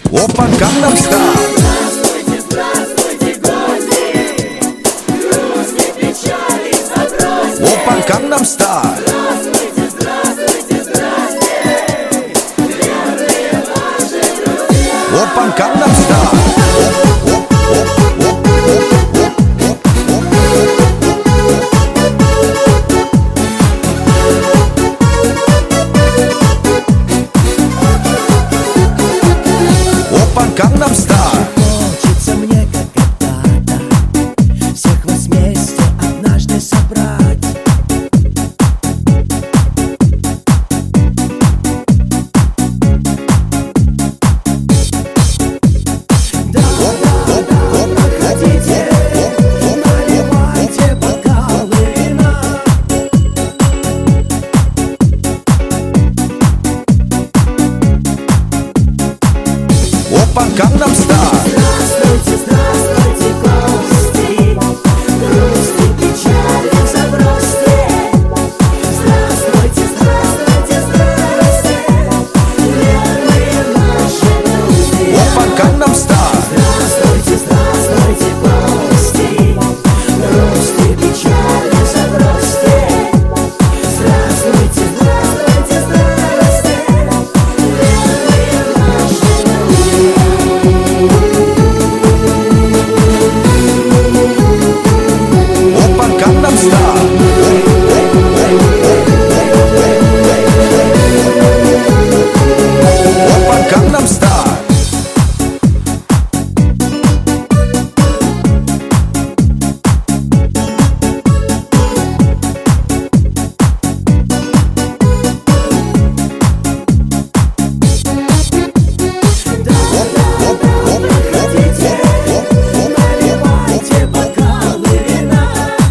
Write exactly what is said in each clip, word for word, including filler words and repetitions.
Опа, Gangnam Style. Здравствуйте, здравствуйте, гости! Грусти, печали забросьте! Опа, Gangnam Style. Здравствуйте, здравствуйте, здрасте! Верные ваши друзья! Опа, Gangnam Style. Опа, Gangnam Style. Хочется мне, как когда-то, всех вас вместе однажды собрать. Да, да, да, проходите, наливайте бокалы вина. Опа, Gangnam Style. Здравствуйте, здравствуйте, гости! Грусти, печали забросьте! Здравствуйте, здравствуйте, здрасте! Верные наши друзья! Опа, Gangnam Style. Здравствуйте, здравствуйте, гости! Грусти, печали забросьте! Здравствуйте, здравствуйте, здрасте! Верные наши друзья! Опа, Gangnam Style. Опа, Gangnam Style. Проходите, наливайте бокалы вина.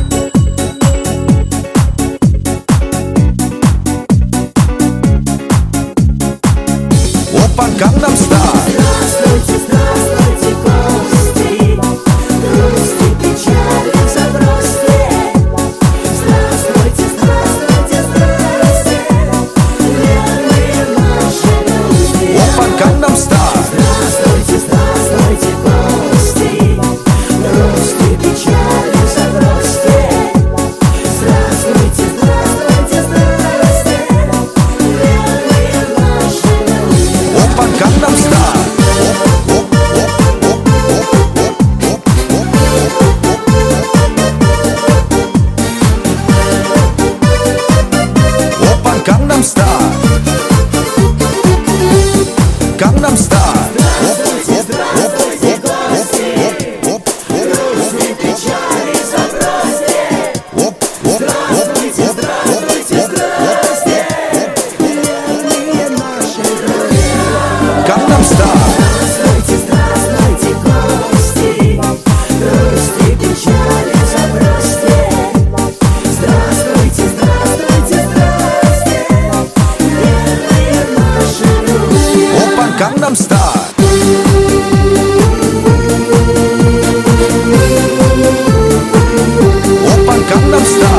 Опа, Gangnam Style. Здравствуйте, здравствуйте, гости! Грусти, печали забросьте! Здравствуйте, здравствуйте, здрасте! Верные наши друзья! Опа, Gangnam Style. Здравствуйте, здравствуйте, гости! Грусти, печали забросьте! Здравствуйте, здравствуйте, здрасте! Верные наши друзья! Опа, Gangnam Style. Опа, Gangnam Style. Gangnam Style. Здравствуйте, здравствуйте, гости! Грусти, печали забросьте! Здравствуйте, здравствуйте, здрасте! Верные наши друзья! Gangnam Style. Здравствуйте, здравствуйте, гости! Грусти, печали забросьте! Здравствуйте, здравствуйте, здрасте! Верные наши друзья! Опа, Gangnam Style. Опа, Gangnam Style.